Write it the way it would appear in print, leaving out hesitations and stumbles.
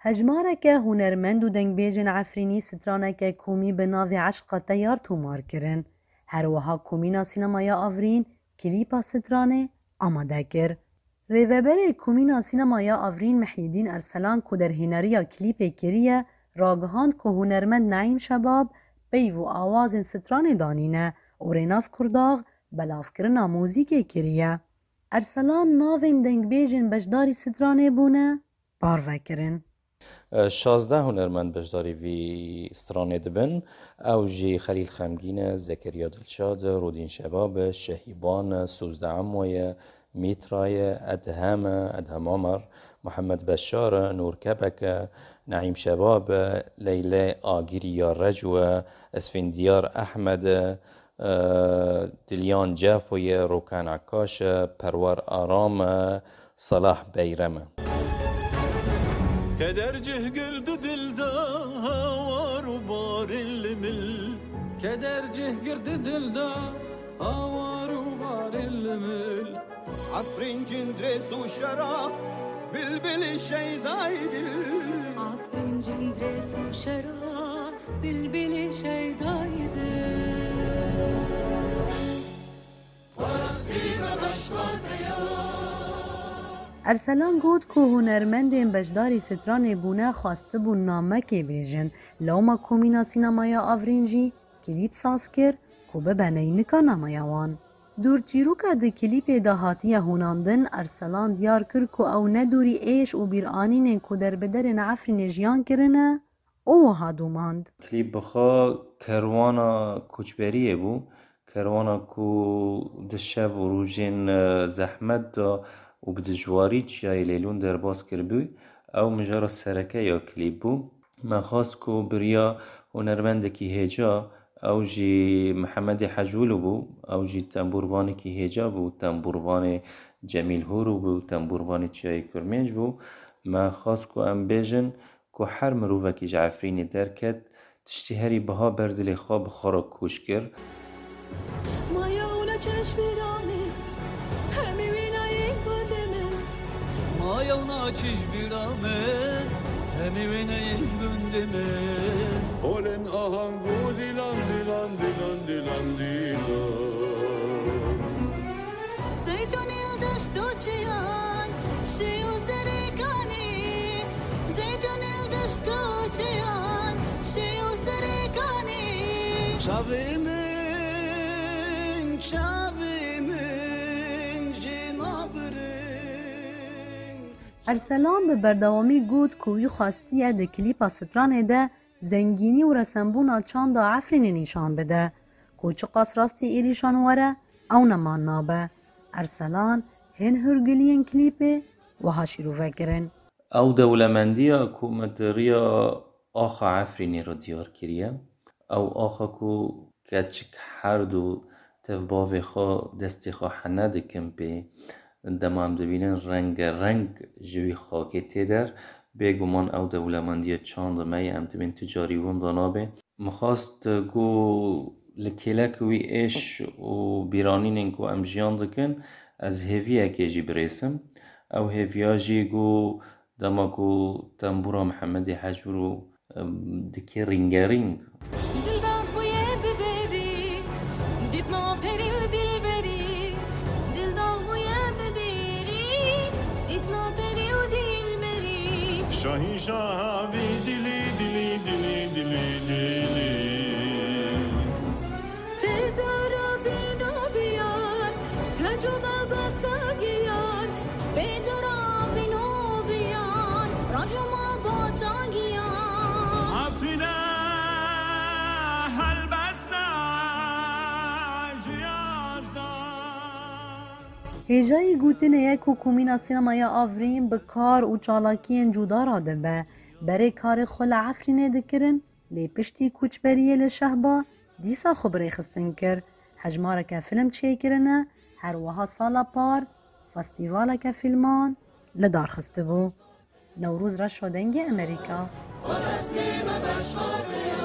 هجمارك هنرمند و دنگ بیجن عفرینی سترانک کومی به ناو عشق تیار تومار کرن. هر وها کومینا سینمایا آورین کلیپا سترانه آماده کر. ریوبر کومینا سینمایا آورین محیدین ارسلان که در هنریا کلیپ کریه راگهاند که هنرمند نعیم شباب بیو آواز سترانه دانینه و ریناس کرداغ بلاف کرنا موزیک کریه. ارسلان ناوین دنگ بیجن بجداری سترانه بونه باروه کرن. 16 هنرمند بجداری وی سترانه دبن او جی خلیل خمگین، زکریا دلشاد، رودین شباب، شهیبان، سوزده عموی، میترای، ادهم عمر، محمد بشار، نور کبک، نعیم شباب، لیلی آگیری یا رجوه، اسفندیار احمد، دلیان جافوی، روکان عکاش، پروار آرام، صلاح بیرم. Kedercih girdi dilde var bar ilmil. Kedercih girdi dilde var bar ilmil. Afrin cindres u şara bilbili şeydaydı. Afrin cindres u şara bilbili şeydaydı. Parasti ve başlataya. ارسلان گود که هنرمندین بجداری سترانه بونه خواسته بون نامه بیجن لوما کومینا سینمایا آورینجی کلیپ ساز کر که ببنینکا نمایوان. دور چیروکا ده کلیپ دهاتی هوناندن ارسلان دیار کر که او ندوری ایش و بیرانین که در بدر نعفرین جیان کرنه او هادو ماند. کلیپ بخوا کروانا کچبریه بو، کروانا کو دشه و روژین زحمت دا و بدجواری چیای لیلون در باز کربوی او مجرد سرکه یا کلیپ بو. ما خواست که بریا هنرمند کی هجا او جی محمد حجولو بو او جی تنبوروان کی هجا بو، تنبوروان جمیل هورو بو، تنبوروان چیای کرمنج بو. ما خواست که ام بیجن که هر مروفه کی جعفرینی درکت تشتی هری بها بردلی خواب خورا کوش کر. Mayavuna çeşmirani Mayavuna çeşmirani hemiveneyin gündeme. Olen ahangu dilan dilan dilan dilan dilan. Zeytun yıldız tuçuyan şey uzarigani. Zeytun yıldız tuçuyan şey uzarigani. Çavimin jinabrin. ارسلان به بردوامی گود که وی خواستیه ده کلیپا سترانه ده زنگینی و رسنبونا چاندا عفرین نیشان بده که چه قاس راستی ایریشان وره او نمان نابه. ارسلان هن هرگلین کلیپه و هاشی رو فکرن. او دولمندی حکومتریا آخا عفرینی را دیار کریه او آخا که چک هر دو تفباوی خوا دستی خوا حنه دکم پی دمام دبینن رنگ جوی خاکی تیدر بگمان او دولمندی چاند می ام دبین تجاری وم دانابه مخواست گو لکیلک وی ایش و بیرانین کو ام جیان دکن از هیویه که جی برسم او هیویا جی گو دما گو تنبورا محمد حجورو دکی رینگ Dildan buye biberi ditna peril dilberi. Dildan buye biberi ditna peril dilberi. Şahin şahavi dili dili dili dili dili. Pedara vino viyan racuma batagiyan. Pedara vino viyan racuma batagiyan. Afine halbasta jiyazdan. هجای گوتنه یک حکومینا سینمایا آورین به کار و چالاکین جدا را دبه برای کار خل عفرینه دکرن لی پشتی کوچبریه لشهبا دیسا خبری خستن کر هجماره که فیلم چه کرنه هر وها سالا پار فستیواله که فیلمان لدار خسته بو. نوروز را شدنگ امریکا. Parasti ve beşvate